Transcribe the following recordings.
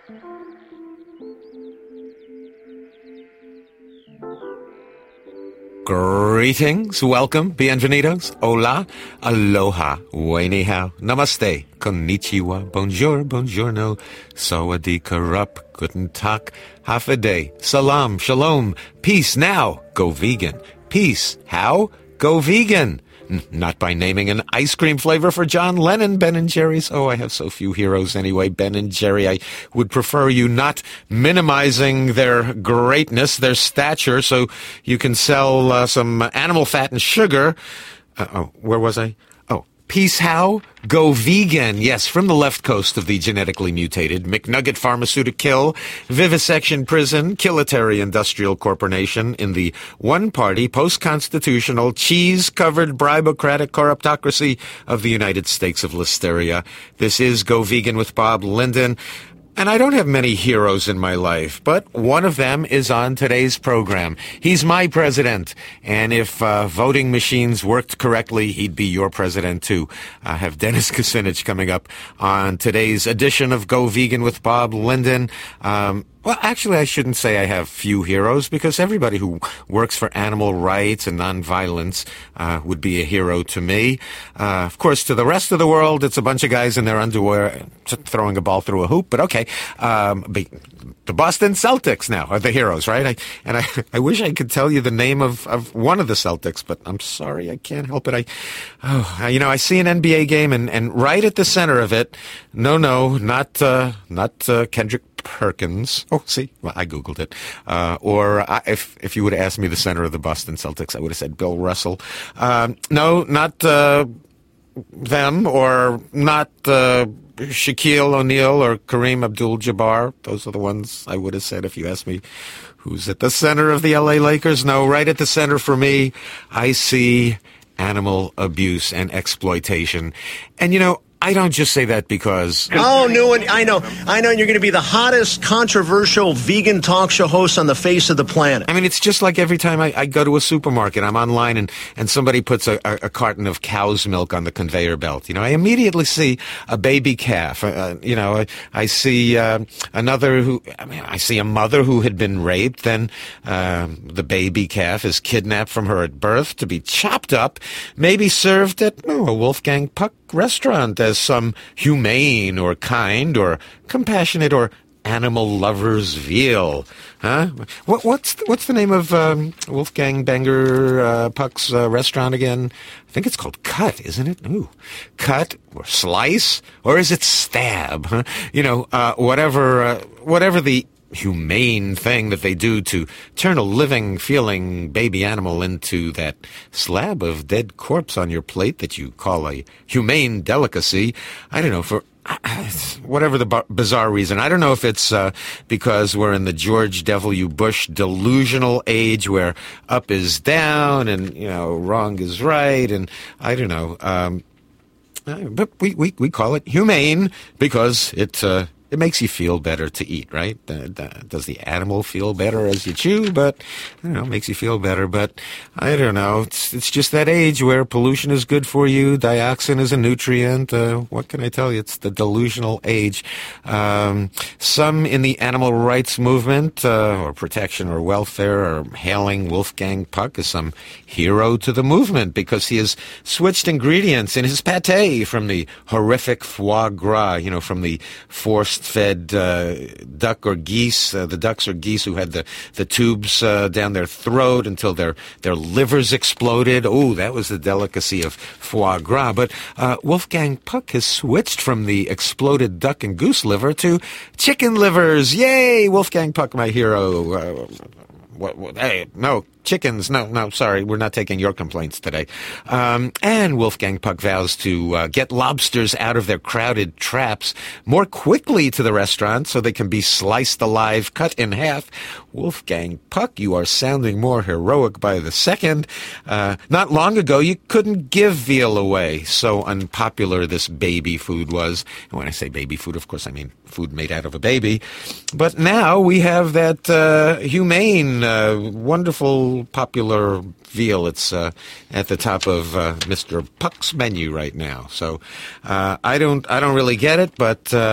Greetings, welcome, bienvenidos, hola, aloha, ni hao, namaste, konnichiwa, bonjour, buongiorno, sawadee rup, guten tag, half a day, salam, shalom, peace now, go vegan. Peace, how? Go vegan. Not by naming an ice cream flavor for John Lennon, Ben & Jerry's. Oh, I have so few heroes anyway, Ben & Jerry. I would prefer you not minimizing their greatness, their stature, so you can sell some animal fat and sugar. Where was I? Peace how? Go vegan. Yes, from the left coast of the genetically mutated McNugget Pharmaceutical Vivisection Prison Kilitary Industrial Corporation in the one-party post-constitutional cheese-covered bribocratic corruptocracy of the United States of Listeria. This is Go Vegan with Bob Linden. And I don't have many heroes in my life, but one of them is on today's program. He's my president, and if voting machines worked correctly, he'd be your president too. I have Dennis Kucinich coming up on today's edition of Go Vegan with Bob Linden. Well, actually, I shouldn't say I have few heroes, because everybody who works for animal rights and nonviolence would be a hero to me. Of course, to the rest of the world, it's a bunch of guys in their underwear throwing a ball through a hoop, but okay. The Boston Celtics now are the heroes, right? I wish I could tell you the name of one of the Celtics, but I'm sorry, I can't help it. I see an NBA game, and right at the center of it, not Kendrick Perkins. Oh, see, well, I Googled it. If you would have asked me the center of the Boston Celtics, I would have said Bill Russell. No, not them, or not Shaquille O'Neal or Kareem Abdul-Jabbar. Those are the ones I would have said if you asked me who's at the center of the LA Lakers. No, right at the center for me, I see animal abuse and exploitation. And, I don't just say that because... Oh, Newen, I know. And you're going to be the hottest, controversial vegan talk show host on the face of the planet. I mean, it's just like every time I go to a supermarket, I'm online, and somebody puts a carton of cow's milk on the conveyor belt. I immediately see a baby calf. I see I see a mother who had been raped. Then the baby calf is kidnapped from her at birth to be chopped up, maybe served at a Wolfgang Puck restaurant as some humane or kind or compassionate or animal lover's veal. Huh? What's the name of Wolfgang Banger Puck's restaurant again? I think it's called Cut, isn't it? Ooh. Cut or Slice, or is it Stab? Huh? Whatever the humane thing that they do to turn a living, feeling baby animal into that slab of dead corpse on your plate that you call a humane delicacy. I don't know, for whatever the bizarre reason. I don't know if it's because we're in the George W. Bush delusional age where up is down and, wrong is right, and I don't know. But we call it humane because it makes you feel better to eat, right? Does the animal feel better as you chew? But, it makes you feel better. But, I don't know. It's just that age where pollution is good for you. Dioxin is a nutrient. What can I tell you? It's the delusional age. Some in the animal rights movement, or protection or welfare, are hailing Wolfgang Puck as some hero to the movement because he has switched ingredients in his pate from the horrific foie gras, from the force-fed duck or geese, the ducks or geese who had the tubes down their throat until their livers exploded. Oh, that was the delicacy of foie gras. But Wolfgang Puck has switched from the exploded duck and goose liver to chicken livers. Yay, Wolfgang Puck, my hero. Hey, no, chickens. No, sorry. We're not taking your complaints today. And Wolfgang Puck vows to get lobsters out of their crowded traps more quickly to the restaurant so they can be sliced alive, cut in half. Wolfgang Puck, you are sounding more heroic by the second. Not long ago, you couldn't give veal away. So unpopular this baby food was. And when I say baby food, of course, I mean food made out of a baby. But now we have that humane, wonderful, popular veal. It's at the top of Mr. Puck's menu right now. So I don't really get it, but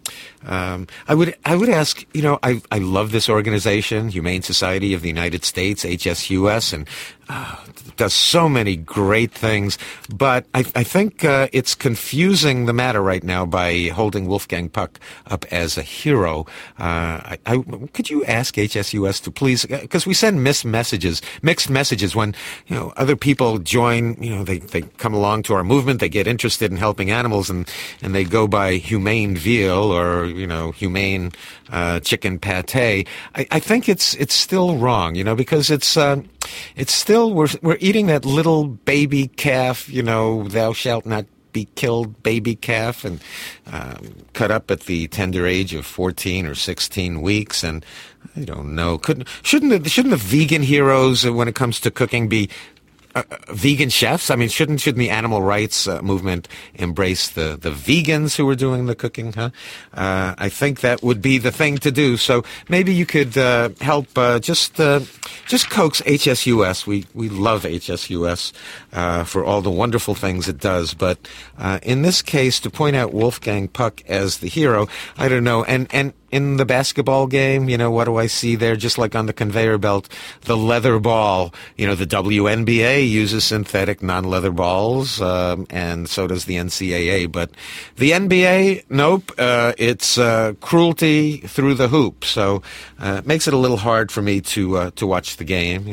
I would ask, I love this organization, Humane Society of the United States, HSUS, and does so many great things, but I think it's confusing the matter right now by holding Wolfgang Puck up as a hero. Could you ask HSUS to please, because we send mixed messages when, other people join, they come along to our movement, they get interested in helping animals, and they go by humane veal or, humane chicken pate. I think it's still wrong, because it's still, we're eating that little baby calf, thou shalt not be killed baby calf, and cut up at the tender age of 14 or 16 weeks. And I don't know, shouldn't the vegan heroes when it comes to cooking be vegan chefs? I mean, shouldn't the animal rights movement embrace the vegans who are doing the cooking? I think that would be the thing to do. So maybe you could help just coax HSUS. We love HSUS for all the wonderful things it does, but in this case, to point out Wolfgang Puck as the hero, I don't know. And in the basketball game, what do I see there? Just like on the conveyor belt, the leather ball. The WNBA uses synthetic non-leather balls, and so does the NCAA. But the NBA, nope, it's cruelty through the hoop. So it makes it a little hard for me to watch the game.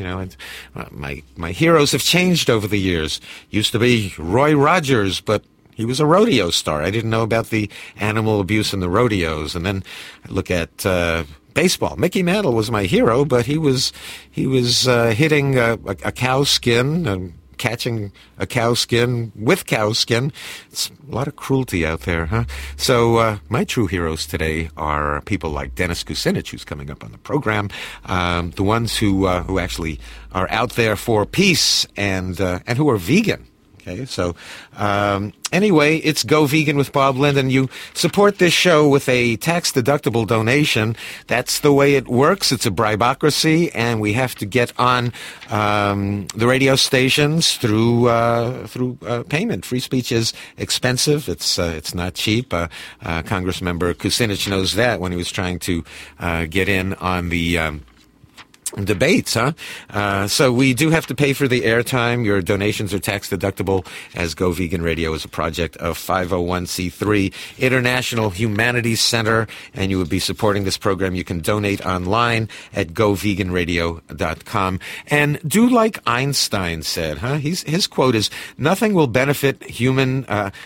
My heroes have changed over the years. Used to be Roy Rogers, but he was a rodeo star. I didn't know about the animal abuse in the rodeos. And then I look at baseball. Mickey Mantle was my hero, but he was hitting a cow skin and catching a cow skin with cow skin. It's a lot of cruelty out there, huh? So my true heroes today are people like Dennis Kucinich, who's coming up on the program, the ones who actually are out there for peace and who are vegan. Okay, so anyway, it's Go Vegan with Bob Linden. You support this show with a tax-deductible donation. That's the way it works. It's a bribocracy, and we have to get on the radio stations through payment. Free speech is expensive. It's not cheap. Congressmember Kucinich knows that when he was trying to get in on the debates, so we do have to pay for the airtime. Your donations are tax deductible, as Go Vegan Radio is a project of 501c3 International Humanities Center, and you would be supporting this program. You can donate online at goveganradio.com. And do like Einstein said, his quote is, nothing will benefit human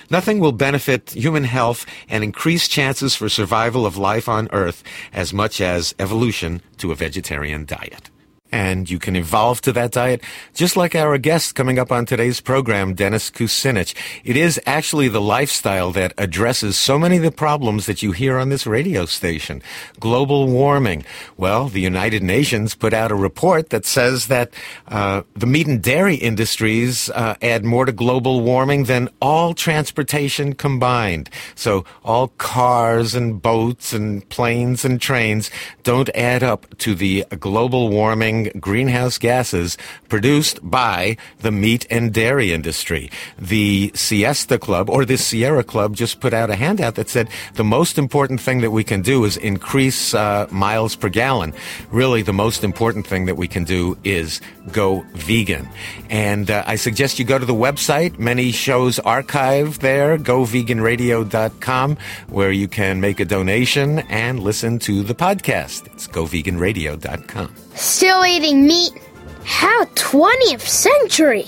health and increase chances for survival of life on Earth as much as evolution to a vegetarian diet. And you can evolve to that diet, just like our guest coming up on today's program, Dennis Kucinich. It is actually the lifestyle that addresses so many of the problems that you hear on this radio station. Global warming. Well, the United Nations put out a report that says that the meat and dairy industries add more to global warming than all transportation combined. So all cars and boats and planes and trains don't add up to the global warming greenhouse gases produced by the meat and dairy industry. The Siesta Club, or the Sierra Club, just put out a handout that said the most important thing that we can do is increase miles per gallon. Really, the most important thing that we can do is go vegan. And I suggest you go to the website. Many shows archived there, goveganradio.com, where you can make a donation and listen to the podcast. It's goveganradio.com. Still eating meat? How 20th century?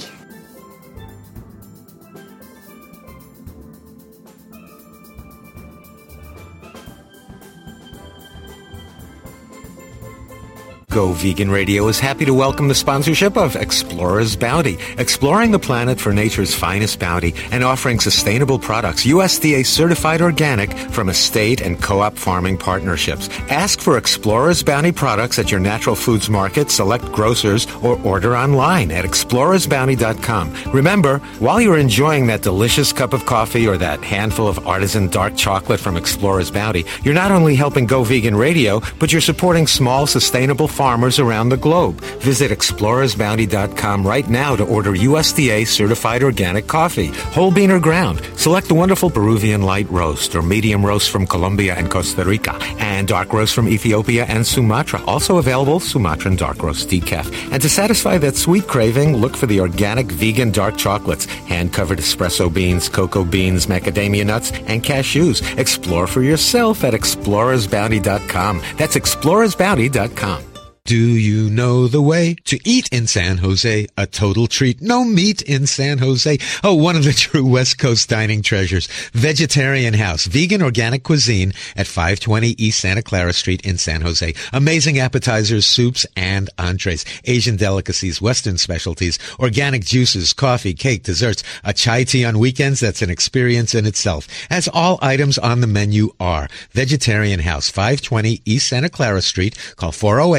Go Vegan Radio is happy to welcome the sponsorship of Explorer's Bounty, exploring the planet for nature's finest bounty and offering sustainable products, USDA certified organic from estate and co-op farming partnerships. Ask for Explorer's Bounty products at your natural foods market, select grocers, or order online at explorersbounty.com. Remember, while you're enjoying that delicious cup of coffee or that handful of artisan dark chocolate from Explorer's Bounty, you're not only helping Go Vegan Radio, but you're supporting small, sustainable farmers around the globe. Visit explorersbounty.com right now to order USDA certified organic coffee, whole bean or ground. Select the wonderful Peruvian light roast or medium roast from Colombia and Costa Rica, and dark roast from Ethiopia and Sumatra. Also available, Sumatran dark roast decaf. And to satisfy that sweet craving, look for the organic vegan dark chocolates, hand-covered espresso beans, cocoa beans, macadamia nuts, and cashews. Explore for yourself at explorersbounty.com. That's explorersbounty.com. Do you know the way to eat in San Jose? A total treat. No meat in San Jose. Oh, one of the true West Coast dining treasures. Vegetarian House. Vegan organic cuisine at 520 East Santa Clara Street in San Jose. Amazing appetizers, soups, and entrees. Asian delicacies, Western specialties, organic juices, coffee, cake, desserts. A chai tea on weekends. That's an experience in itself. As all items on the menu are. Vegetarian House. 520 East Santa Clara Street. Call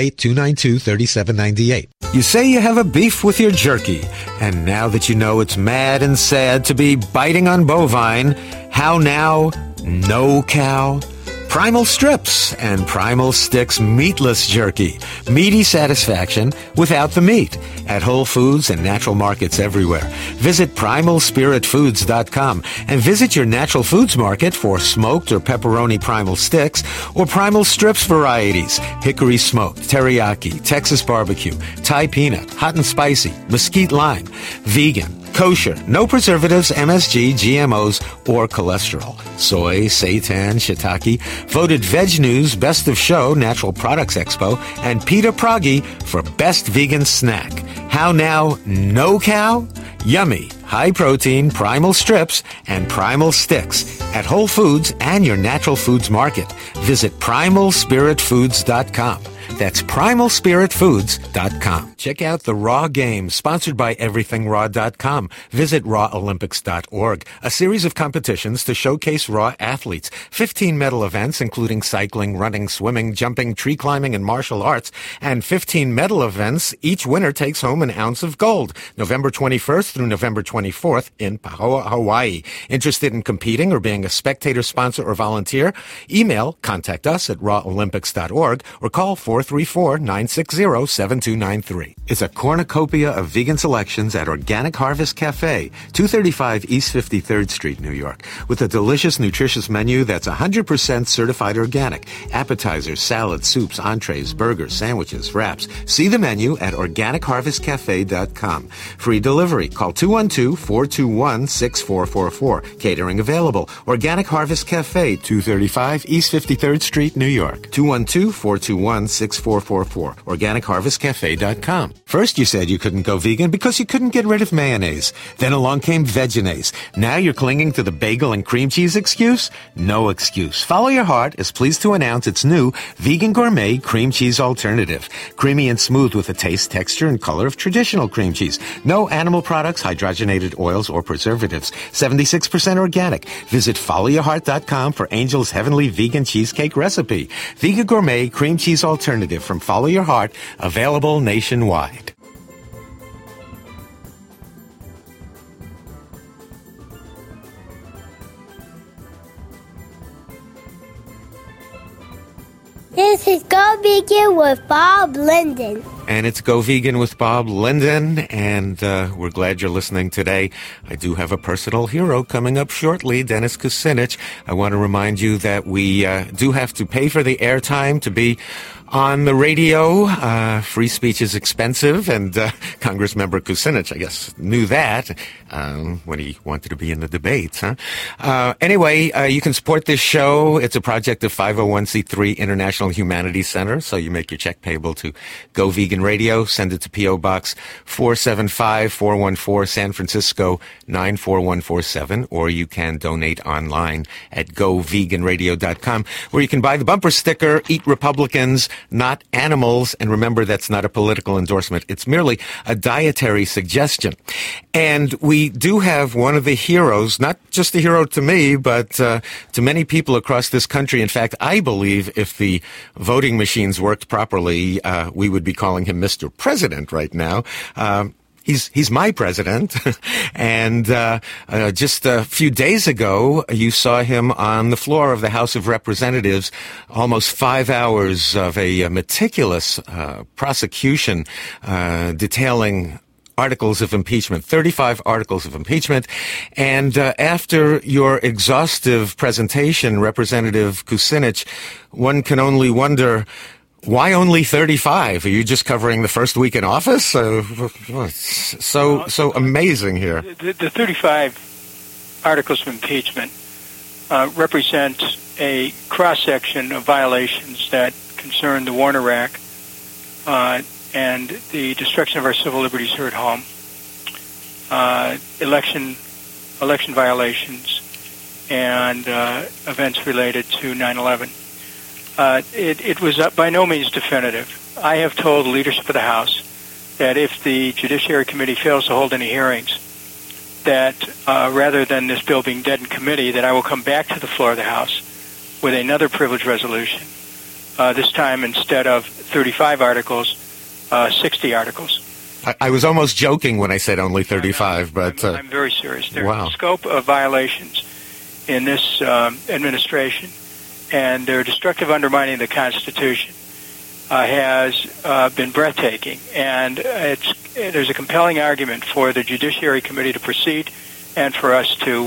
408-292-3798. You say you have a beef with your jerky, and now that you know it's mad and sad to be biting on bovine, how now? No cow? Primal Strips and Primal Sticks meatless jerky. Meaty satisfaction without the meat. At Whole Foods and natural markets everywhere. Visit PrimalSpiritFoods.com and visit your natural foods market for smoked or pepperoni Primal Sticks or Primal Strips varieties. Hickory smoked, teriyaki, Texas barbecue, Thai peanut, hot and spicy, mesquite lime, vegan, kosher, no preservatives, MSG, GMOs, or cholesterol. Soy, seitan, shiitake. Voted Veg News Best of Show, Natural Products Expo, and Peter Pragi for Best Vegan Snack. How now? No cow? Yummy, high-protein Primal Strips and Primal Sticks at Whole Foods and your natural foods market. Visit PrimalSpiritFoods.com. That's PrimalSpiritFoods.com. Check out the Raw Games, sponsored by EverythingRaw.com. Visit RawOlympics.org, a series of competitions to showcase Raw athletes. 15 medal events, including cycling, running, swimming, jumping, tree climbing, and martial arts. And 15 medal events, each winner takes home an ounce of gold. November 21st through November 24th in Pahoa, Hawaii. Interested in competing or being a spectator, sponsor, or volunteer? Email contact us at RawOlympics.org or call 434-960-7293. It's a cornucopia of vegan selections at Organic Harvest Cafe, 235 East 53rd Street, New York, with a delicious, nutritious menu that's 100% certified organic. Appetizers, salads, soups, entrees, burgers, sandwiches, wraps. See the menu at OrganicHarvestCafe.com. Free delivery. Call 212-421-6444. Catering available. Organic Harvest Cafe, 235 East 53rd Street, New York. 212-421-6444. OrganicHarvestCafe.com. First you said you couldn't go vegan because you couldn't get rid of mayonnaise. Then along came Vegenaise. Now you're clinging to the bagel and cream cheese excuse? No excuse. Follow Your Heart is pleased to announce its new Vegan Gourmet Cream Cheese Alternative. Creamy and smooth with the taste, texture, and color of traditional cream cheese. No animal products, hydrogenated oils, or preservatives. 76% organic. Visit followyourheart.com for Angel's Heavenly Vegan Cheesecake recipe. Vegan Gourmet Cream Cheese Alternative from Follow Your Heart, available nationwide. This is Go Vegan with Bob Linden. And it's Go Vegan with Bob Linden, and we're glad you're listening today. I do have a personal hero coming up shortly, Dennis Kucinich. I want to remind you that we do have to pay for the airtime to be on the radio. Free speech is expensive, and Congressmember Kucinich, I guess, knew that when he wanted to be in the debates. Anyway, you can support this show. It's a project of 501c3 International Humanities Center, so you make your check payable to Go Vegan Radio. Send it to P.O. Box 475-414, San Francisco 94147, or you can donate online at GoVeganRadio.com, where you can buy the bumper sticker, Eat Republicans, Not Animals. And remember, that's not a political endorsement. It's merely a dietary suggestion. And we do have one of the heroes, not just a hero to me, but to many people across this country. In fact, I believe if the voting machines worked properly, we would be calling him Mr. President right now. he's my president. And just a few days ago, you saw him on the floor of the House of Representatives, almost 5 hours of a meticulous prosecution detailing articles of impeachment, 35 articles of impeachment. And after your exhaustive presentation, Representative Kucinich, one can only wonder, why only 35? Are you just covering the first week in office? So amazing here. The 35 articles of impeachment represent a cross-section of violations that concern the war in Iraq and the destruction of our civil liberties here at home, election violations, and events related to 9/11. It was by no means definitive. I have told the leadership of the House that if the Judiciary Committee fails to hold any hearings, that rather than this bill being dead in committee, that I will come back to the floor of the House with another privilege resolution, this time instead of 35 articles, 60 articles. I was almost joking when I said only 35, but I'm very serious. There's wow. a scope of violations in this administration, and their destructive undermining of the Constitution has been breathtaking. And there's a compelling argument for the Judiciary Committee to proceed, and for us to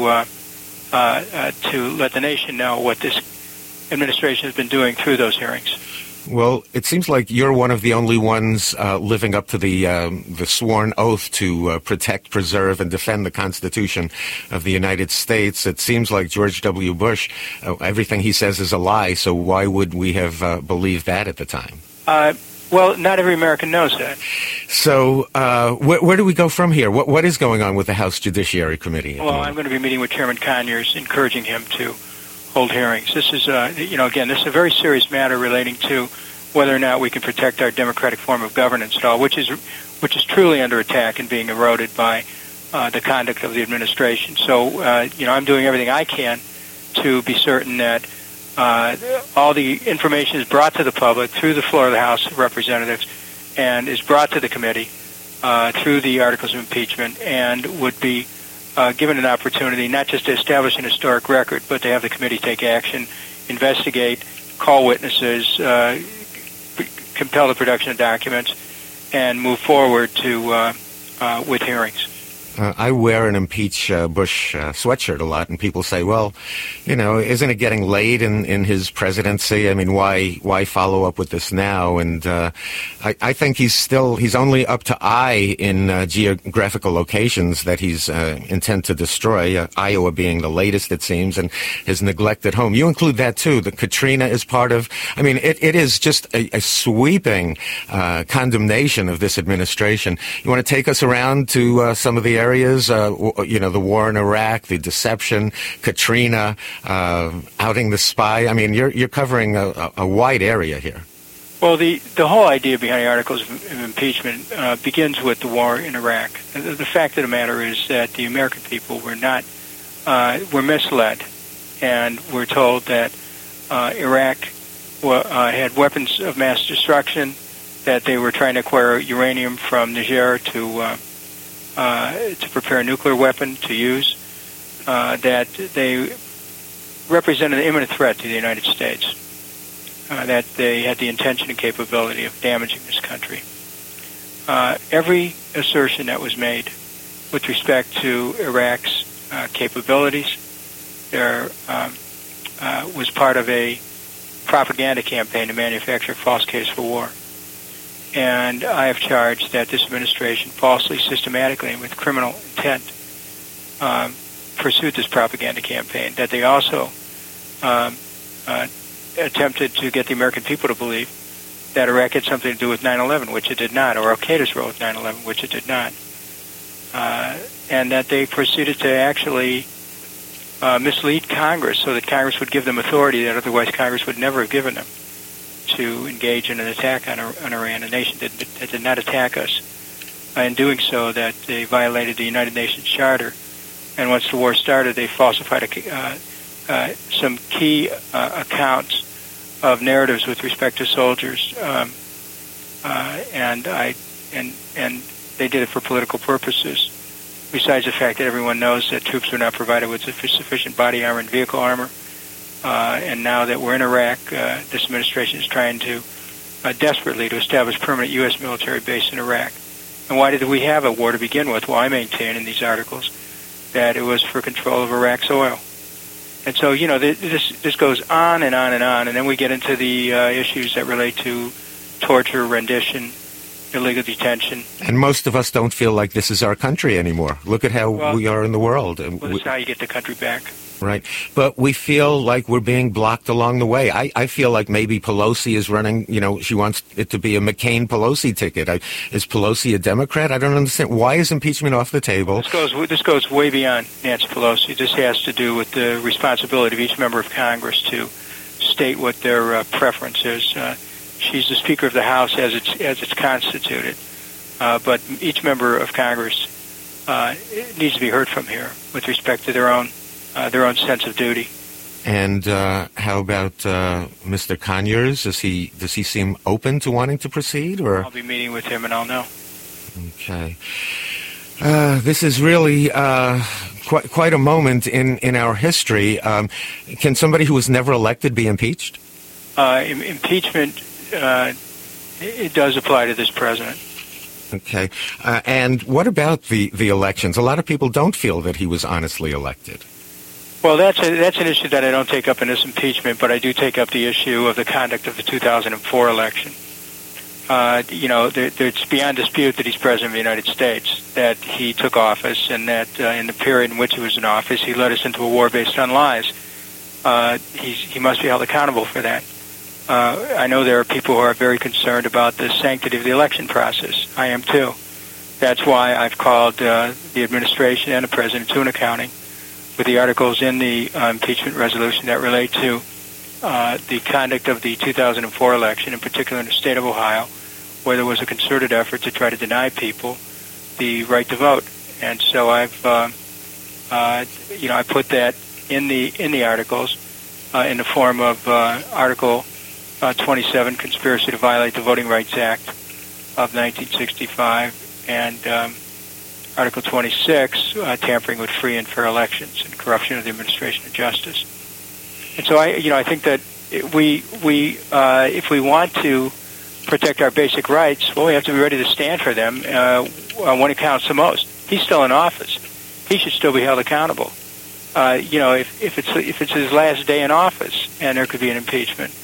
let the nation know what this administration has been doing through those hearings. Well, it seems like you're one of the only ones living up to the sworn oath to protect, preserve, and defend the Constitution of the United States. It seems like George W. Bush, everything he says is a lie, so why would we have believed that at the time? Well, not every American knows that. So where do we go from here? What is going on with the House Judiciary Committee? Well, I'm going to be meeting with Chairman Conyers, encouraging him to hold hearings. This is, again, this is a very serious matter relating to whether or not we can protect our democratic form of governance at all, which is truly under attack and being eroded by the conduct of the administration. So, I'm doing everything I can to be certain that all the information is brought to the public through the floor of the House of Representatives and is brought to the committee through the articles of impeachment, and would be given an opportunity not just to establish an historic record, but to have the committee take action, investigate, call witnesses, compel the production of documents, and move forward with hearings. I wear an impeach Bush sweatshirt a lot, and people say, well, isn't it getting late in his presidency? I mean, why follow up with this now? And I think he's only up to I in geographical locations that he's intent to destroy, Iowa being the latest, it seems, and his neglected home. You include that, too. The Katrina is part of, it is just a sweeping condemnation of this administration. You want to take us around to some of the areas, the war in Iraq, the deception, Katrina, outing the spy. You're covering a wide area here. Well, the whole idea behind the articles of impeachment begins with the war in Iraq. The fact of the matter is that the American people were misled, and were told that Iraq had weapons of mass destruction, that they were trying to acquire uranium from Niger to prepare a nuclear weapon to use, that they represented an imminent threat to the United States, that they had the intention and capability of damaging this country. Every assertion that was made with respect to Iraq's capabilities there was part of a propaganda campaign to manufacture a false case for war. And I have charged that this administration falsely, systematically, and with criminal intent pursued this propaganda campaign, that they also attempted to get the American people to believe that Iraq had something to do with 9/11, which it did not, or Al-Qaeda's role with 9/11, which it did not. And that they proceeded to actually mislead Congress so that Congress would give them authority that otherwise Congress would never have given them, to engage in an attack on Iran, a nation that did not attack us. In doing so, that they violated the United Nations Charter, and once the war started, they falsified some key accounts of narratives with respect to soldiers, and they did it for political purposes. Besides the fact that everyone knows that troops were not provided with sufficient body armor and vehicle armor, and now that we're in Iraq, this administration is trying to desperately to establish permanent U.S. military base in Iraq. And why did we have a war to begin with? Well, I maintain in these articles that it was for control of Iraq's oil. And so, this goes on and on and on, and then we get into the issues that relate to torture, rendition, illegal detention. And most of us don't feel like this is our country anymore. Look at how we are in the world. Well, that's how you get the country back. Right. But we feel like we're being blocked along the way. I feel like maybe Pelosi is running, she wants it to be a McCain-Pelosi ticket. Is Pelosi a Democrat? I don't understand. Why is impeachment off the table? This goes way beyond Nancy Pelosi. This has to do with the responsibility of each member of Congress to state what their preference is. She's the Speaker of the House as it's constituted. But each member of Congress needs to be heard from here with respect to their own sense of duty. And how about Mr. Conyers? Does he seem open to wanting to proceed? Or I'll be meeting with him, and I'll know. Okay. This is really quite a moment in our history. Can somebody who was never elected be impeached? Impeachment, it does apply to this president. Okay. And what about the elections? A lot of people don't feel that he was honestly elected. Well, that's an issue that I don't take up in this impeachment, but I do take up the issue of the conduct of the 2004 election. It's beyond dispute that he's president of the United States, that he took office, and that in the period in which he was in office, he led us into a war based on lies. He must be held accountable for that. I know there are people who are very concerned about the sanctity of the election process. I am too. That's why I've called the administration and the president to an accounting with the articles in the impeachment resolution that relate to the conduct of the 2004 election, in particular in the state of Ohio, where there was a concerted effort to try to deny people the right to vote. And so I put that in the articles in the form of Article 27, Conspiracy to Violate the Voting Rights Act of 1965, and Article 26, tampering with free and fair elections and corruption of the administration of justice. And so I think that if we want to protect our basic rights, well, we have to be ready to stand for them when it counts the most. He's still in office. He should still be held accountable. If it's his last day in office and there could be an impeachment,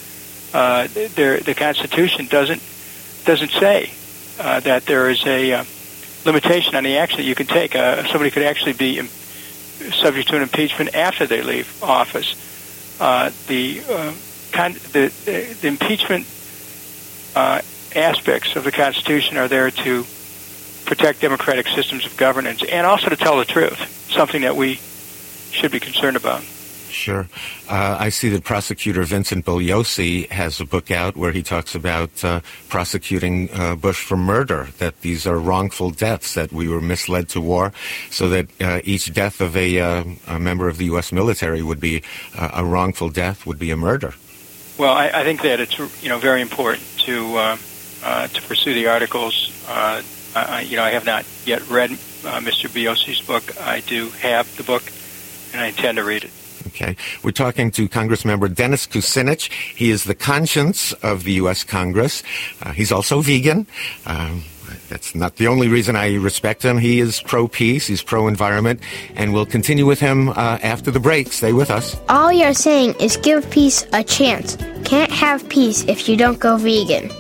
the Constitution doesn't say that there is a limitation on the action that you can take. Somebody could actually be subject to an impeachment after they leave office. The impeachment aspects of the Constitution are there to protect democratic systems of governance and also to tell the truth, something that we should be concerned about. Sure. I see that prosecutor Vincent Bugliosi has a book out where he talks about prosecuting Bush for murder, that these are wrongful deaths, that we were misled to war, so that each death of a member of the U.S. military would be a wrongful death, would be a murder. Well, I think that it's very important to pursue the articles. I have not yet read Mr. Bugliosi's book. I do have the book, and I intend to read it. Okay. We're talking to Congressmember Dennis Kucinich. He is the conscience of the U.S. Congress. He's also vegan. That's not the only reason I respect him. He is pro-peace. He's pro-environment. And we'll continue with him after the break. Stay with us. All you're saying is give peace a chance. Can't have peace if you don't go vegan.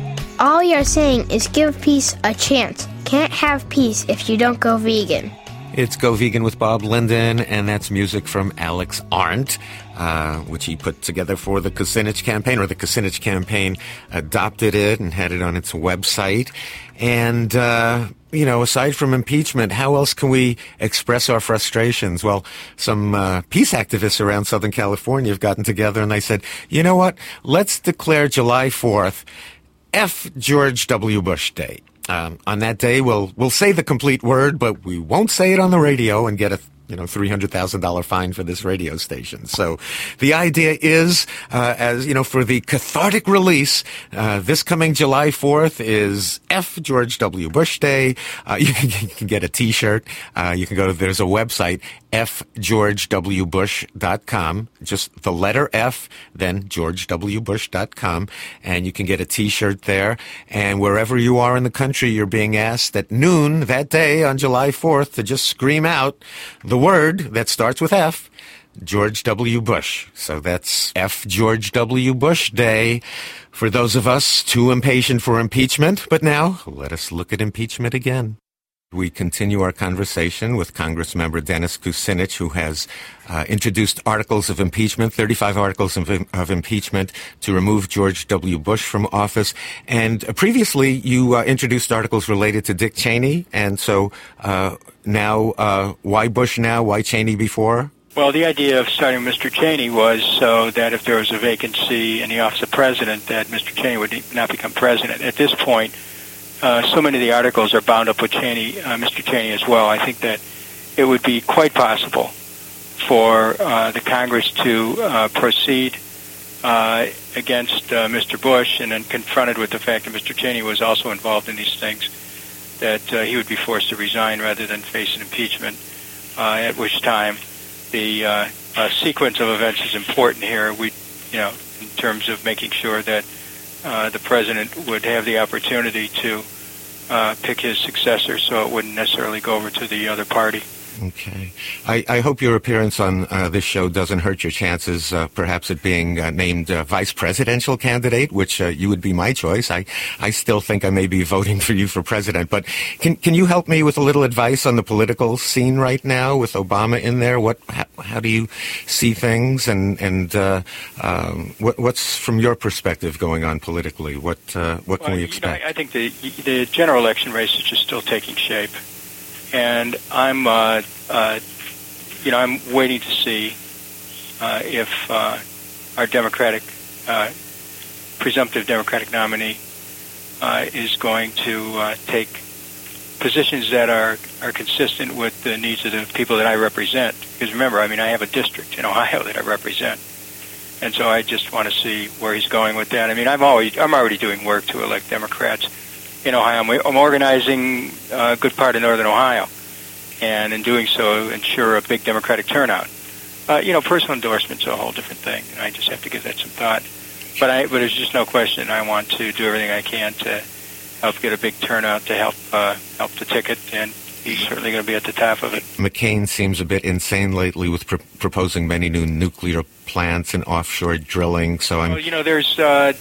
All you're saying is give peace a chance. Can't have peace if you don't go vegan. It's Go Vegan with Bob Linden, and that's music from Alex Arndt, which he put together for the Kucinich campaign, or the Kucinich campaign adopted it and had it on its website. And, aside from impeachment, how else can we express our frustrations? Well, some peace activists around Southern California have gotten together and they said, you know what, let's declare July 4th F. George W. Bush Day. On that day, we'll say the complete word, but we won't say it on the radio and get a $300,000 fine for this radio station. So the idea is, for the cathartic release, this coming July 4th is F. George W. Bush Day. You can get a T-shirt. You can there's a website, fgeorgewbush.com, just the letter F, then georgewbush.com, and you can get a T-shirt there. And wherever you are in the country, you're being asked at noon that day on July 4th to just scream out the word that starts with F, George W. Bush. So that's F. George W. Bush Day for those of us too impatient for impeachment. But now, let us look at impeachment again. We continue our conversation with Congressmember Dennis Kucinich, who has introduced articles of impeachment, 35 articles of impeachment to remove George W. Bush from office. And previously, you introduced articles related to Dick Cheney. And so now, why Bush now? Why Cheney before? Well, the idea of starting Mr. Cheney was so that if there was a vacancy in the office of president, that Mr. Cheney would not become president. At this point, so many of the articles are bound up with Mr. Cheney as well. I think that it would be quite possible for the Congress to proceed against Mr. Bush, and then confronted with the fact that Mr. Cheney was also involved in these things, that he would be forced to resign rather than face an impeachment, at which time the sequence of events is important here. In terms of making sure that the president would have the opportunity to pick his successor, so it wouldn't necessarily go over to the other party. Okay. I hope your appearance on this show doesn't hurt your chances, perhaps at being named vice presidential candidate, which you would be my choice. I still think I may be voting for you for president. But can you help me with a little advice on the political scene right now with Obama in there? How do you see things, and what's from your perspective going on politically? What can we expect? I think the general election race is just still taking shape. And I'm waiting to see if our presumptive Democratic nominee is going to take positions that are consistent with the needs of the people that I represent. Because remember, I have a district in Ohio that I represent, and so I just want to see where he's going with that. I'm already doing work to elect Democrats in Ohio. I'm organizing a good part of northern Ohio, and in doing so, ensure a big Democratic turnout. Personal endorsement's a whole different thing, and I just have to give that some thought. But there's just no question I want to do everything I can to help get a big turnout to help the ticket, and he's certainly going to be at the top of it. McCain seems a bit insane lately with proposing many new nuclear plants and offshore drilling. So there's.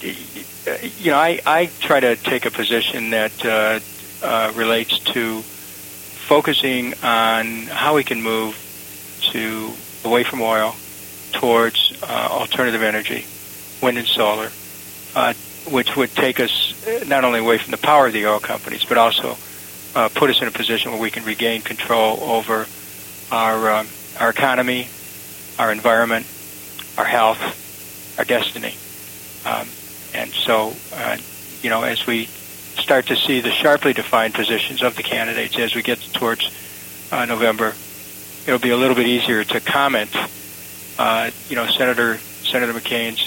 I try to take a position that relates to focusing on how we can move away from oil towards alternative energy, wind and solar, which would take us not only away from the power of the oil companies, but also put us in a position where we can regain control over our economy, our environment, our health, our destiny. And so, as we start to see the sharply defined positions of the candidates as we get towards November, it'll be a little bit easier to comment. Senator McCain's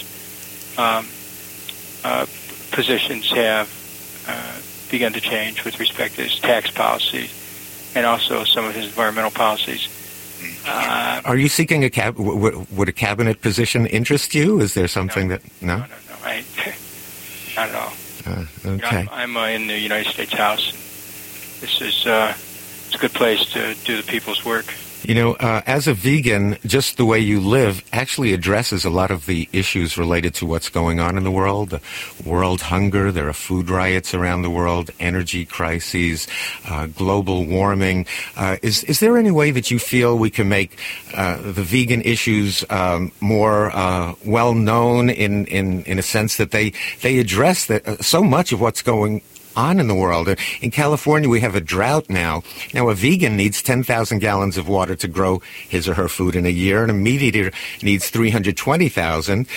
positions have begun to change with respect to his tax policies and also some of his environmental policies. Are you seeking would a cabinet position interest you? Is there something No, not at all. Okay. I'm in the United States House. This is it's a good place to do the people's work. As a vegan, just the way you live actually addresses a lot of the issues related to what's going on in the world. The world hunger, there are food riots around the world, energy crises, global warming. Is there any way that you feel we can make the vegan issues more well known in a sense that they address so much of what's going on in the world? In California, we have a drought now. Now, a vegan needs 10,000 gallons of water to grow his or her food in a year, and a meat eater needs 320,000.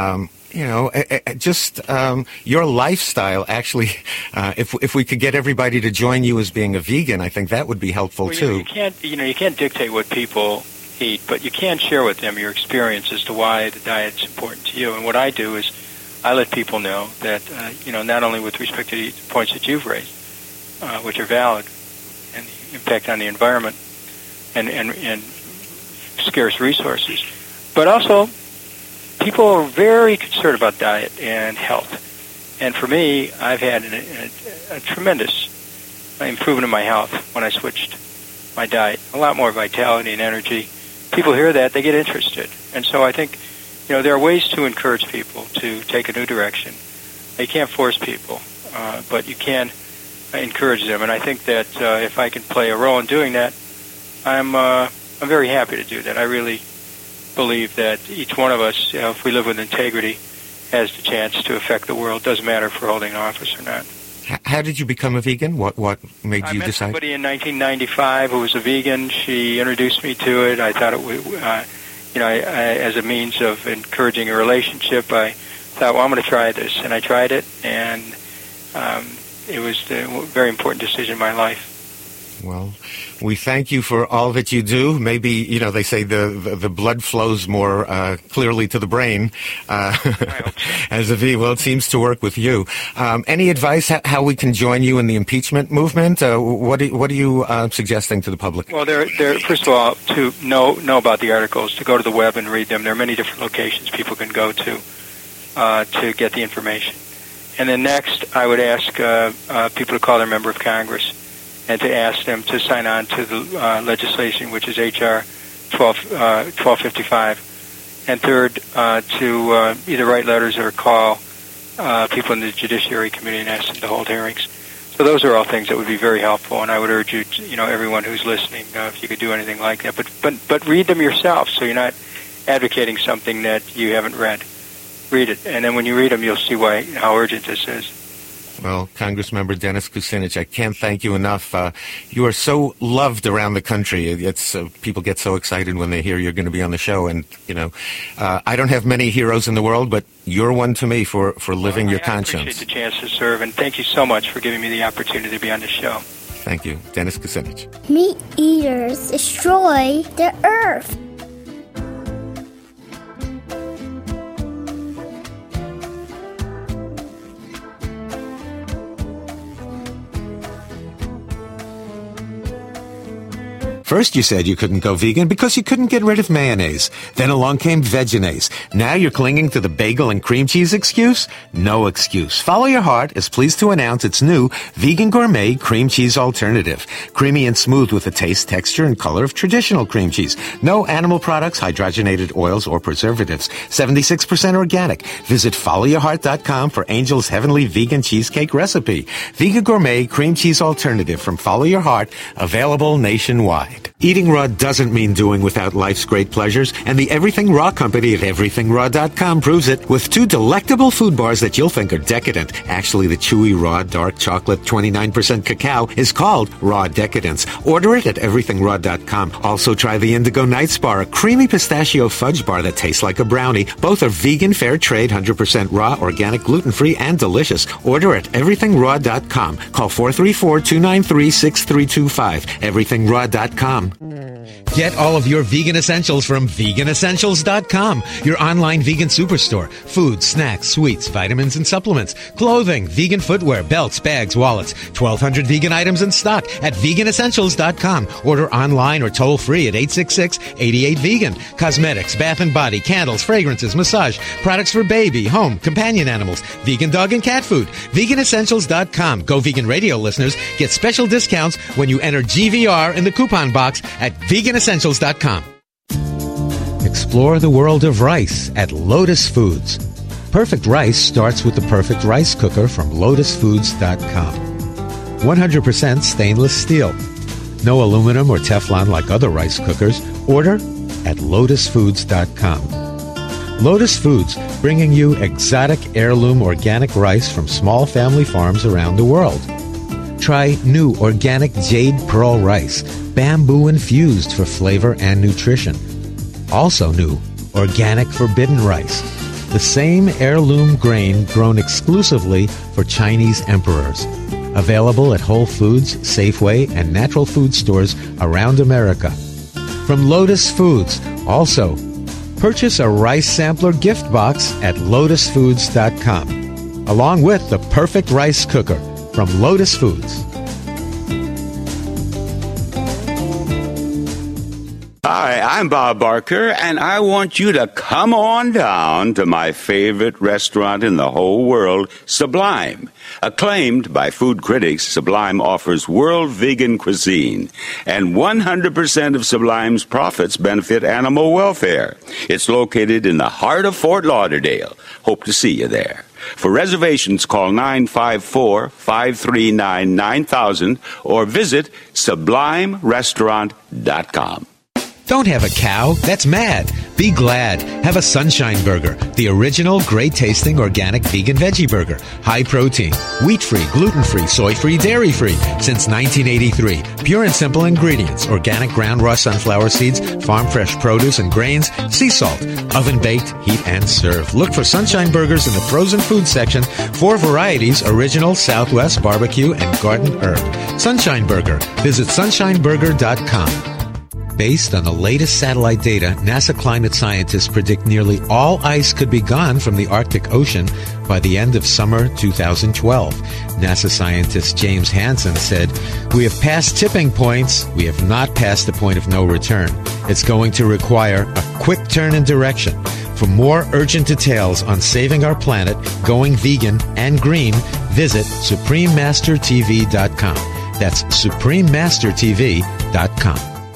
Your lifestyle, actually, if we could get everybody to join you as being a vegan, I think that would be helpful too. You can't dictate what people eat, but you can share with them your experience as to why the diet's important to you. And what I do is I let people know that, not only with respect to the points that you've raised, which are valid, and the impact on the environment and scarce resources, but also people are very concerned about diet and health. And for me, I've had a tremendous improvement in my health when I switched my diet. A lot more vitality and energy. People hear that, they get interested. And so I think there are ways to encourage people to take a new direction. You can't force people, but you can encourage them. And I think that if I can play a role in doing that, I'm very happy to do that. I really believe that each one of us, if we live with integrity, has the chance to affect the world. Doesn't matter if we're holding office or not. How did you become a vegan? What made you decide? I met somebody in 1995 who was a vegan. She introduced me to it. I thought it would. As a means of encouraging a relationship, I thought, well, I'm going to try this. And I tried it, and it was a very important decision in my life. Well, we thank you for all that you do. Maybe, they say the blood flows more clearly to the brain as a V. Well, it seems to work with you. Any advice how we can join you in the impeachment movement? What are you suggesting to the public? Well, first of all, to know about the articles, to go to the web and read them. There are many different locations people can go to get the information. And then next, I would ask people to call their member of Congress and to ask them to sign on to the legislation, which is H.R. 1255. And third, to either write letters or call people in the Judiciary Committee and ask them to hold hearings. So those are all things that would be very helpful, and I would urge you, everyone who's listening, if you could do anything like that. But read them yourself, so you're not advocating something that you haven't read. Read it, and then when you read them, you'll see how urgent this is. Well, Congressmember Dennis Kucinich, I can't thank you enough. You are so loved around the country. It's people get so excited when they hear you're going to be on the show. And, I don't have many heroes in the world, but you're one to me for living your conscience. I appreciate the chance to serve, and thank you so much for giving me the opportunity to be on the show. Thank you. Dennis Kucinich. Meat eaters destroy the earth. First you said you couldn't go vegan because you couldn't get rid of mayonnaise. Then along came Vegenaise. Now you're clinging to the bagel and cream cheese excuse? No excuse. Follow Your Heart is pleased to announce its new Vegan Gourmet Cream Cheese Alternative. Creamy and smooth with the taste, texture, and color of traditional cream cheese. No animal products, hydrogenated oils, or preservatives. 76% organic. Visit followyourheart.com for Angel's Heavenly Vegan Cheesecake recipe. Vegan Gourmet Cream Cheese Alternative from Follow Your Heart, available nationwide. Eating raw doesn't mean doing without life's great pleasures, and the Everything Raw company at everythingraw.com proves it with 2 delectable food bars that you'll think are decadent. Actually, the chewy, raw, dark chocolate, 29% cacao is called Raw Decadence. Order it at everythingraw.com. Also try the Indigo Nights Bar, a creamy pistachio fudge bar that tastes like a brownie. Both are vegan, fair trade, 100% raw, organic, gluten-free, and delicious. Order at everythingraw.com. Call 434-293-6325. Everythingraw.com. Get all of your vegan essentials from veganessentials.com, your online vegan superstore. Food, snacks, sweets, vitamins and supplements, clothing, vegan footwear, belts, bags, wallets, 1,200 vegan items in stock at veganessentials.com. Order online or toll free at 866-88-VEGAN. Cosmetics, bath and body, candles, fragrances, massage, products for baby, home, companion animals, vegan dog and cat food. Veganessentials.com. Go Vegan Radio listeners get special discounts when you enter GVR in the coupon box at VeganEssentials.com. Explore the world of rice at Lotus Foods. Perfect rice starts with the perfect rice cooker from LotusFoods.com. 100% stainless steel. No aluminum or Teflon like other rice cookers. Order at LotusFoods.com. Lotus Foods, bringing you exotic heirloom organic rice from small family farms around the world. Try new organic jade pearl rice, bamboo infused for flavor and nutrition. Also new, organic forbidden rice, the same heirloom grain grown exclusively for Chinese emperors. Available at Whole Foods, Safeway, and natural food stores around America. From Lotus Foods, also, purchase a rice sampler gift box at LotusFoods.com, along with the perfect rice cooker from Lotus Foods. Hi, I'm Bob Barker, and I want you to come on down to my favorite restaurant in the whole world, Sublime. Acclaimed by food critics, Sublime offers world vegan cuisine, and 100% of Sublime's profits benefit animal welfare. It's located in the heart of Fort Lauderdale. Hope to see you there. For reservations, call 954-539-9000 or visit SublimeRestaurant.com. Don't have a cow. That's mad. Be glad. Have a Sunshine Burger, the original great-tasting organic vegan veggie burger. High protein, wheat-free, gluten-free, soy-free, dairy-free. Since 1983. Pure and simple ingredients. Organic ground raw sunflower seeds, farm-fresh produce and grains, sea salt, oven-baked, heat and serve. Look for Sunshine Burgers in the frozen food section. 4 varieties, original, Southwest, barbecue, and garden herb. Sunshine Burger. Visit sunshineburger.com. Based on the latest satellite data, NASA climate scientists predict nearly all ice could be gone from the Arctic Ocean by the end of summer 2012. NASA scientist James Hansen said, "We have passed tipping points. We have not passed the point of no return. It's going to require a quick turn in direction." For more urgent details on saving our planet, going vegan and green, visit SupremeMasterTV.com. That's SupremeMasterTV.com.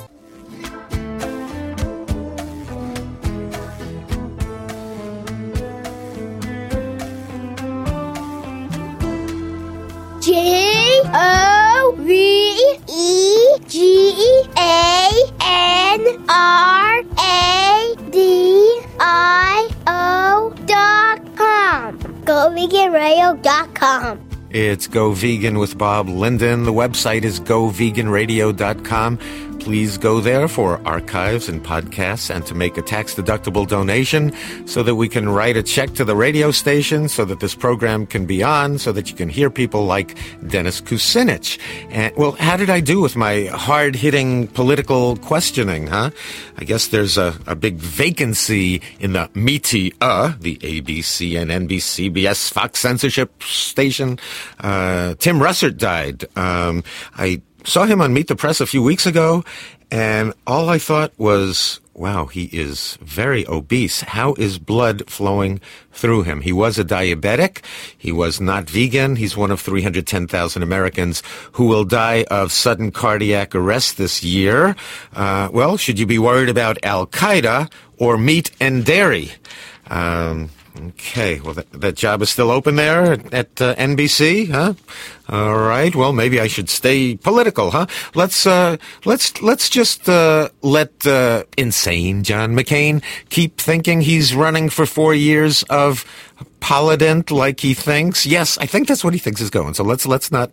GoVeganRadio.com. GoVeganRadio.com. It's Go Vegan with Bob Linden. The website is GoVeganRadio.com. Please go there for archives and podcasts and to make a tax-deductible donation so that we can write a check to the radio station so that this program can be on, so that you can hear people like Dennis Kucinich. And, well, how did I do with my hard-hitting political questioning, huh? I guess there's a big vacancy in the media, the ABC and NBC-CBS Fox censorship station. Tim Russert died. I saw him on Meet the Press a few weeks ago, and all I thought was, wow, he is very obese. How is blood flowing through him? He was a diabetic. He was not vegan. He's one of 310,000 Americans who will die of sudden cardiac arrest this year. Well, should you be worried about Al-Qaeda or meat and dairy? Okay, well, that job is still open there at NBC, huh? All right, well, maybe I should stay political, huh? Let's just let insane John McCain keep thinking he's running for 4 years of Polident like he thinks. Yes, I think that's what he thinks is going. So let's not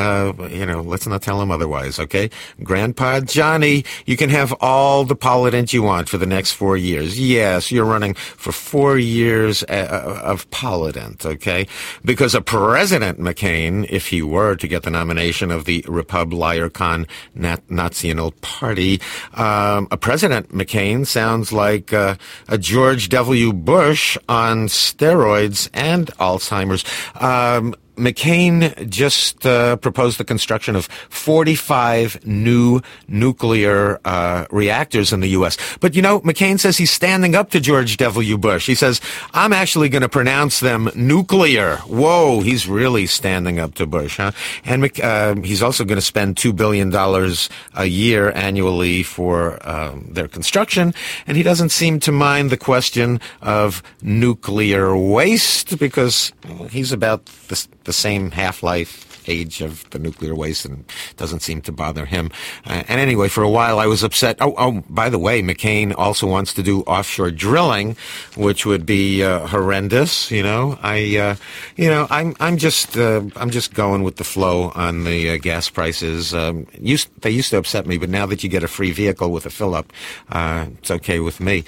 tell him otherwise, okay? Grandpa Johnny, you can have all the Polident you want for the next 4 years. Yes, you're running for 4 years of Polident, okay? Because a President McCain, if he were to get the nomination of the Repub-Liar-Con National Party, a President McCain sounds like a George W. Bush on steroids and Alzheimer's. McCain just proposed the construction of 45 new nuclear reactors in the U.S. But, McCain says he's standing up to George W. Bush. He says, I'm actually going to pronounce them nuclear. Whoa, he's really standing up to Bush, huh? And he's also going to spend $2 billion a year annually for their construction. And he doesn't seem to mind the question of nuclear waste because he's about the same half-life age of the nuclear waste and doesn't seem to bother him. And anyway, for a while I was upset. Oh, by the way, McCain also wants to do offshore drilling, which would be horrendous. I'm just going with the flow on the gas prices. They used to upset me, but now that you get a free vehicle with a fill-up, it's okay with me.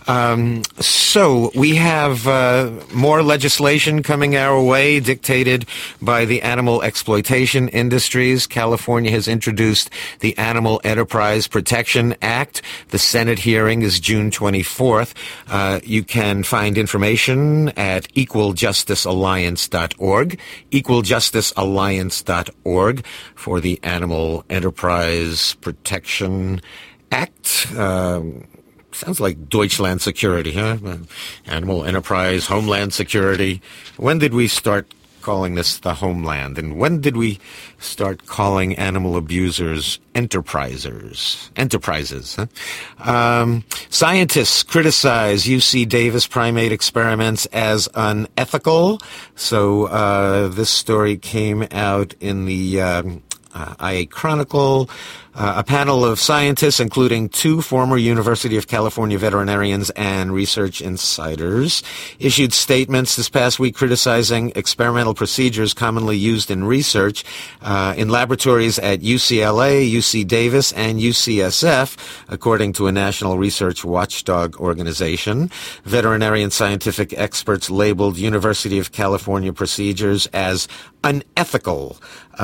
So we have more legislation coming our way, dictated by the animal exploitation industries. California has introduced the Animal Enterprise Protection Act. The Senate hearing is June 24th. You can find information at equaljusticealliance.org, equaljusticealliance.org for the Animal Enterprise Protection Act. Sounds like Deutschland Security, huh? Animal Enterprise, Homeland Security. When did we start calling this the homeland? And when did we start calling animal abusers enterprises? Huh? Scientists criticize UC Davis primate experiments as unethical. So this story came out in the IA Chronicle. A panel of scientists, including 2 former University of California veterinarians and research insiders, issued statements this past week criticizing experimental procedures commonly used in research in laboratories at UCLA, UC Davis, and UCSF, according to a national research watchdog organization. Veterinarian scientific experts labeled University of California procedures as unethical,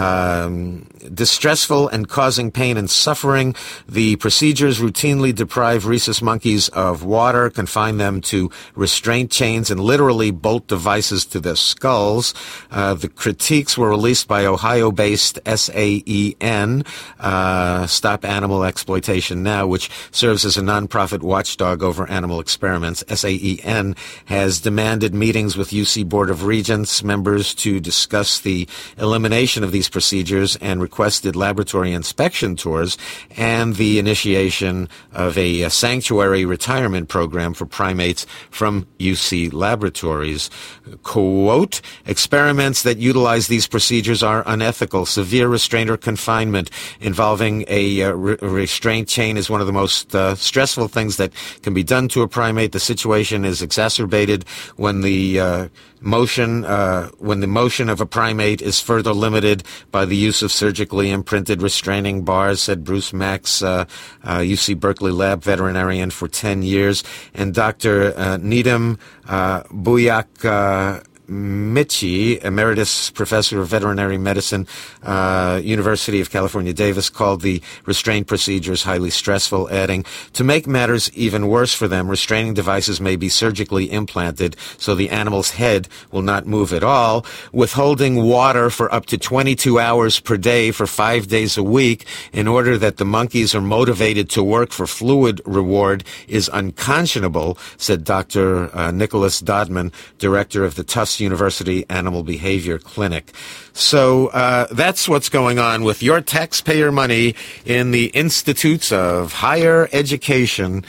distressful, and causing pain and suffering. The procedures routinely deprive rhesus monkeys of water, confine them to restraint chains, and literally bolt devices to their skulls. The critiques were released by Ohio-based SAEN, Stop Animal Exploitation Now, which serves as a nonprofit watchdog over animal experiments. SAEN has demanded meetings with UC Board of Regents members to discuss the elimination of these procedures and requested laboratory inspection tours and the initiation of a sanctuary retirement program for primates from UC laboratories. Quote, experiments that utilize these procedures are unethical. Severe restraint or confinement involving a restraint chain is one of the most stressful things that can be done to a primate. The situation is exacerbated when the motion of a primate is further limited by the use of surgically imprinted restraining bars, said Bruce Max, UC Berkeley lab veterinarian for 10 years, and Dr. Needham Buyak Michi, emeritus professor of veterinary medicine, University of California, Davis, called the restraint procedures highly stressful, adding, to make matters even worse for them, restraining devices may be surgically implanted so the animal's head will not move at all. Withholding water for up to 22 hours per day for 5 days a week in order that the monkeys are motivated to work for fluid reward is unconscionable, said Dr. Nicholas Dodman, director of the Tufts University Animal Behavior Clinic. So that's what's going on with your taxpayer money in the institutes of higher education.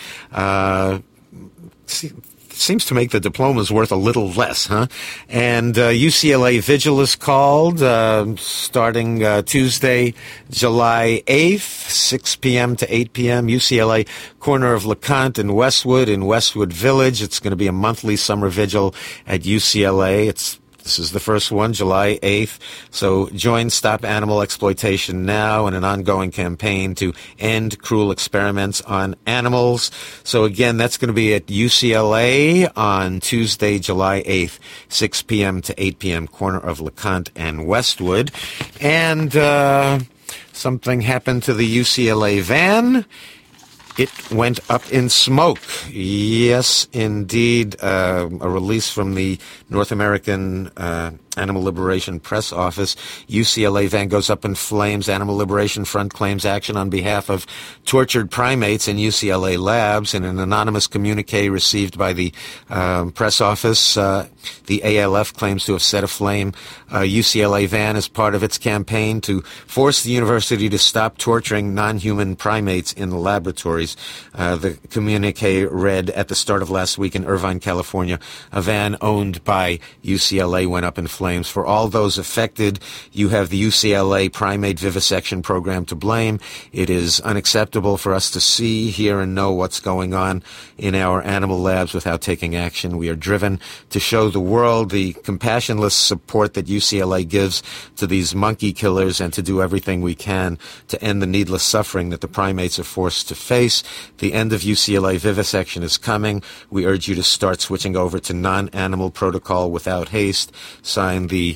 Seems to make the diplomas worth a little less, huh? And UCLA Vigil is called, starting Tuesday, July 8th, 6 p.m. to 8 p.m., UCLA, corner of LeConte and Westwood in Westwood Village. It's going to be a monthly summer vigil at UCLA. This is the first one, July 8th. So join Stop Animal Exploitation Now in an ongoing campaign to end cruel experiments on animals. So again, that's going to be at UCLA on Tuesday, July 8th, 6 p.m. to 8 p.m., corner of LeConte and Westwood. And something happened to the UCLA van. It went up in smoke. Yes, indeed. A release from the North American Animal Liberation Press Office. UCLA van goes up in flames. Animal Liberation Front claims action on behalf of tortured primates in UCLA labs. In an anonymous communique received by the press office, the ALF claims to have set aflame UCLA van as part of its campaign to force the university to stop torturing non-human primates in the laboratories. The communique read, at the start of last week in Irvine, California, a van owned by UCLA went up in flames. For all those affected, you have the UCLA primate vivisection program to blame. It is unacceptable for us to see, hear, and know what's going on in our animal labs without taking action. We are driven to show the world the compassionless support that UCLA gives to these monkey killers and to do everything we can to end the needless suffering that the primates are forced to face. The end of UCLA vivisection is coming. We urge you to start switching over to non-animal protocol without haste. Signed the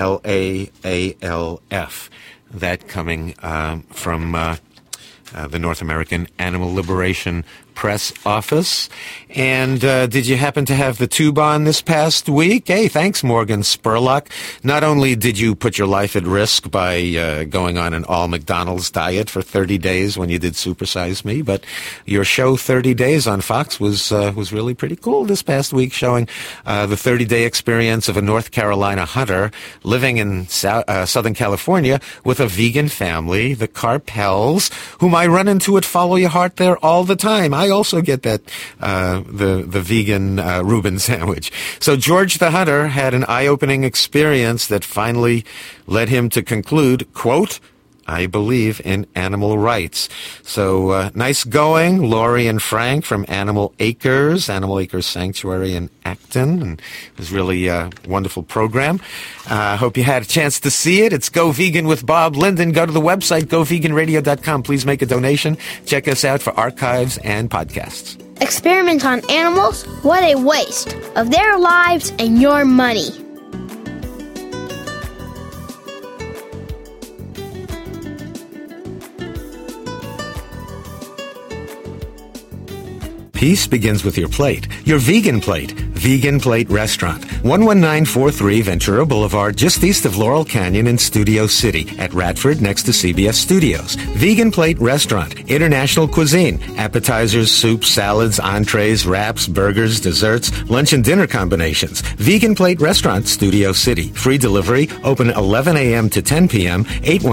LAALF. That coming from the North American Animal Liberation Press Office. And did you happen to have the tube on this past week? Hey, thanks, Morgan Spurlock. Not only did you put your life at risk by going on an all McDonald's diet for 30 days when you did Supersize Me, but your show 30 Days on Fox was really pretty cool this past week, showing the 30-day experience of a North Carolina hunter living in Southern California with a vegan family, the Carpels, whom I run into at Follow Your Heart there all the time. I also get that the vegan Reuben sandwich. So George the Hunter had an eye-opening experience that finally led him to conclude, quote, I believe in animal rights. So nice going, Lori and Frank from Animal Acres Sanctuary in Acton. And it was really a wonderful program. Hope you had a chance to see it. It's Go Vegan with Bob Linden. Go to the website, goveganradio.com. Please make a donation. Check us out for archives and podcasts. Experiment on animals? What a waste of their lives and your money. Peace begins with your plate. Your vegan plate. Vegan Plate Restaurant. 11943 Ventura Boulevard, just east of Laurel Canyon in Studio City at Radford next to CBS Studios. Vegan Plate Restaurant. International cuisine. Appetizers, soups, salads, entrees, wraps, burgers, desserts, lunch and dinner combinations. Vegan Plate Restaurant, Studio City. Free delivery. Open 11 a.m. to 10 p.m.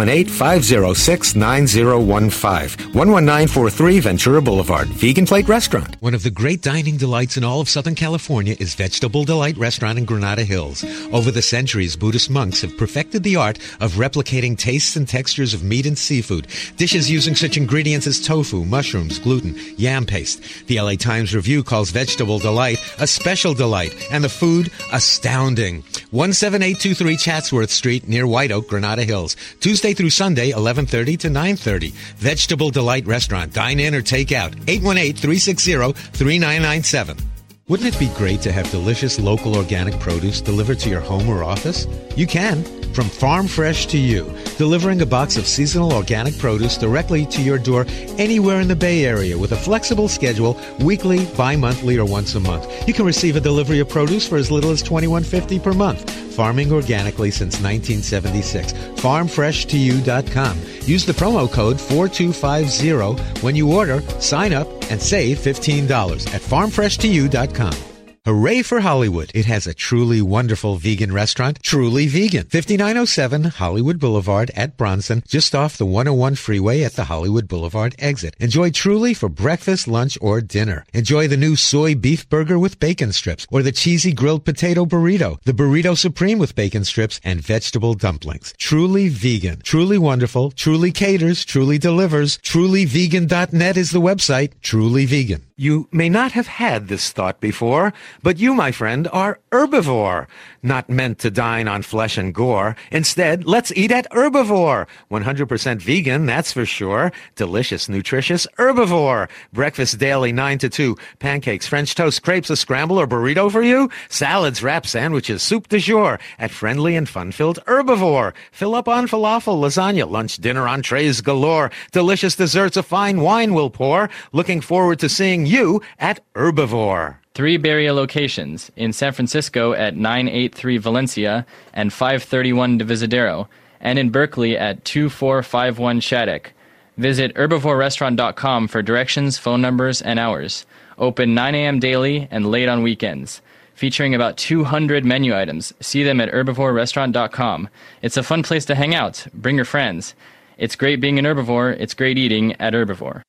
818-506-9015. 11943 Ventura Boulevard. Vegan Plate Restaurant. One of the great dining delights in all of Southern California is Vegetable Delight Restaurant in Granada Hills. Over the centuries, Buddhist monks have perfected the art of replicating tastes and textures of meat and seafood. Dishes using such ingredients as tofu, mushrooms, gluten, yam paste. The LA Times Review calls Vegetable Delight a special delight, and the food astounding. 17823 Chatsworth Street near White Oak, Granada Hills. Tuesday through Sunday, 11:30 to 9:30. Vegetable Delight Restaurant. Dine in or take out. 818-360-3997. Wouldn't it be great to have delicious local organic produce delivered to your home or office? You can. From Farm Fresh to You, delivering a box of seasonal organic produce directly to your door anywhere in the Bay Area with a flexible schedule, weekly, bi-monthly, or once a month. You can receive a delivery of produce for as little as $21.50 per month. Farming organically since 1976. FarmFreshToYou.com. Use the promo code 4250 when you order, sign up, and save $15 at FarmFreshToYou.com. Hooray for Hollywood. It has a truly wonderful vegan restaurant, Truly Vegan. 5907 Hollywood Boulevard at Bronson, just off the 101 freeway at the Hollywood Boulevard exit. Enjoy Truly for breakfast, lunch, or dinner. Enjoy the new soy beef burger with bacon strips, or the cheesy grilled potato burrito, the burrito supreme with bacon strips, and vegetable dumplings. Truly Vegan. Truly wonderful. Truly caters. Truly delivers. TrulyVegan.net is the website. Truly Vegan. You may not have had this thought before, but you, my friend, are herbivore. Not meant to dine on flesh and gore. Instead, let's eat at Herbivore. 100% vegan, that's for sure. Delicious, nutritious Herbivore. Breakfast daily, 9 to 2. Pancakes, French toast, crepes, a scramble, or burrito for you? Salads, wraps, sandwiches, soup du jour. At friendly and fun-filled Herbivore. Fill up on falafel, lasagna, lunch, dinner, entrees galore. Delicious desserts, a fine wine will pour. Looking forward to seeing you at Herbivore. 3 Bay Area locations, in San Francisco at 983 Valencia and 531 Divisadero, and in Berkeley at 2451 Shattuck. Visit herbivorerestaurant.com for directions, phone numbers, and hours. Open 9 a.m. daily and late on weekends. Featuring about 200 menu items. See them at herbivorerestaurant.com. It's a fun place to hang out. Bring your friends. It's great being an herbivore. It's great eating at Herbivore.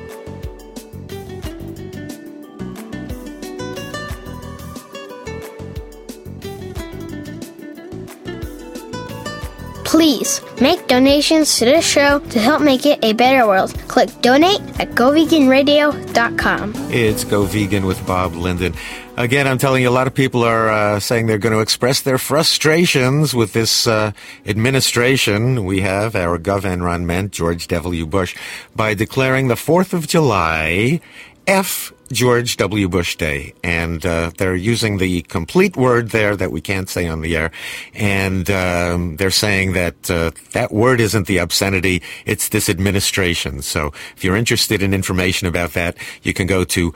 Please make donations to this show to help make it a better world. Click donate at goveganradio.com. It's Go Vegan with Bob Linden. Again, I'm telling you, a lot of people are saying they're going to express their frustrations with this administration. We have our Gov-Enronment, George W. Bush, by declaring the 4th of July F. George W. Bush Day, and they're using the complete word there that we can't say on the air, and they're saying that that word isn't the obscenity, it's this administration. So if you're interested in information about that, you can go to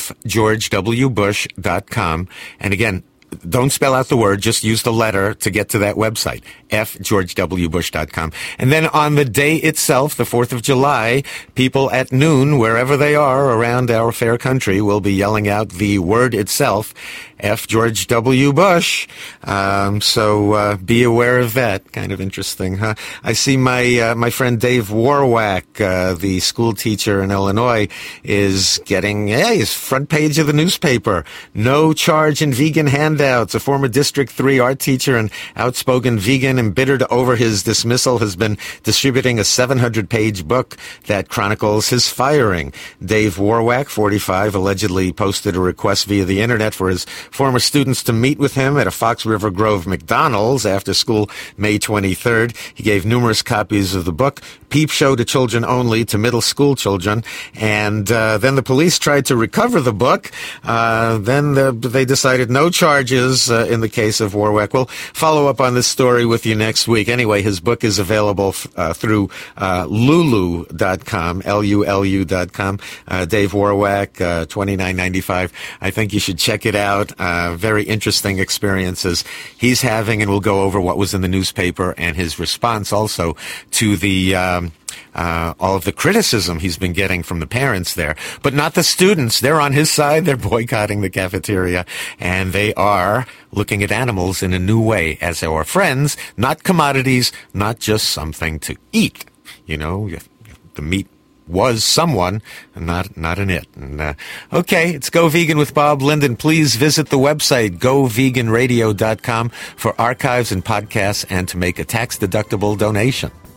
fgeorgewbush.com, and again, don't spell out the word, just use the letter to get to that website, fgeorgewbush.com. And then on the day itself, the 4th of July, people at noon, wherever they are around our fair country, will be yelling out the word itself, F. George W. Bush. So be aware of that. Kind of interesting, huh? I see my friend Dave Warwack, the school teacher in Illinois, is getting his front page of the newspaper. No charge in vegan handouts. A former District 3 art teacher and outspoken vegan embittered over his dismissal has been distributing a 700-page book that chronicles his firing. Dave Warwack, 45, allegedly posted a request via the internet for his former students to meet with him at a Fox River Grove McDonald's after school May 23rd. He gave numerous copies of the book, Peep Show to Children Only, to middle school children. And then the police tried to recover the book. Then they decided no charges in the case of Warwack. We'll follow up on this story with you next week. Anyway, his book is available through lulu.com, Lulu.com. Dave Warwack, $29.95. I think you should check it out. Very interesting experiences he's having, and we'll go over what was in the newspaper and his response also to the all of the criticism he's been getting from the parents there, but not the students. They're on his side. They're boycotting the cafeteria, and they are looking at animals in a new way as our friends, not commodities, not just something to eat. You know, the meat was someone, not an it. And, okay, it's Go Vegan with Bob Linden. Please visit the website, goveganradio.com, for archives and podcasts and to make a tax-deductible donation.